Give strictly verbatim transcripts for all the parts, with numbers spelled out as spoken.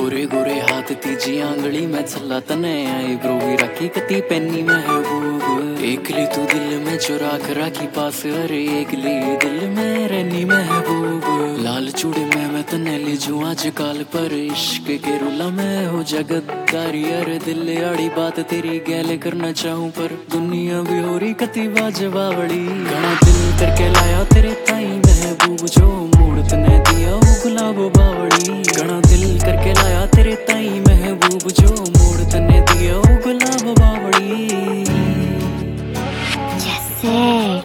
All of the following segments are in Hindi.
गोरे गोरे हाथ तीजी आंगली में चला तने आई ब्रो भी रखी कती पेनी महबूब एकली तू दिल में चुरा कर राखी पास अरे एकली दिल में रहनी महबूब लाल चूड़ी में मैं तने ले जू आज काल पर इश्क के रुला में हो जगतदारी अरे दिल आड़ी बात तेरी गैल करना चाहूं पर दुनिया भी हो रही कती बाजवावड़ी घना दिल करके लाया तेरे ताई महबूब जो मूड तने दिया वो गुलाब बावड़ी घना दिल करके लाया तेरे ताई महबूब जो मूड तने दिया वो गुलाब बावड़ी जैसे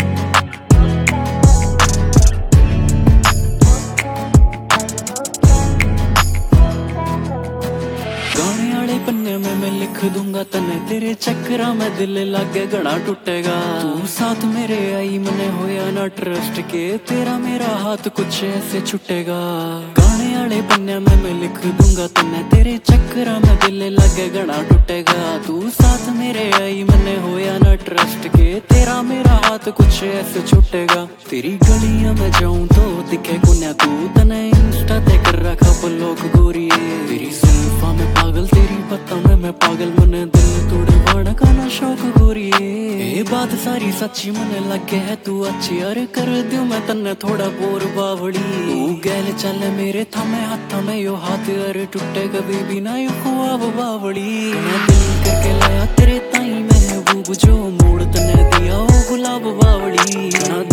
पन्ने में मैं लिख दूंगा तने तेरे चक्रा में दिल लागे घना टूटेगा तू साथ मेरे आई मने होया ना ट्रस्ट के तेरा मेरा हाथ कुछ ऐसे छुटेगा गाने वाले पन्ने में मैं लिख दूंगा तने तेरे चक्रा में दिल लागे घना टूटेगा तू साथ मेरे आई मने होया ना ट्रस्ट के तेरा मेरा हाथ कुछ ऐसे छुटेगा तेरी गलियां में जाऊं तो दिखे कुन्या तू तने इंस्टा ते कर रखा ब्लॉग गोरी तेरी जुल्फा में पागल तेरी पता में मैं पागल मने दिल तोड़े वाड़ा का ना शौक गोरी ये बात सारी सच्ची मने लगे है तू अच्छी अरे कर दूं मैं तन्ने थोड़ा बोर बावड़ी तू गैल चल मेरे थामे हाथ में यो हाथ अरे टूटे कभी भी ना यो ख्वाब बावड़ी मैं दिल करके लाया तेरे ताई महबूब जो मोड़ तने दिया वो गुलाब बावड़ी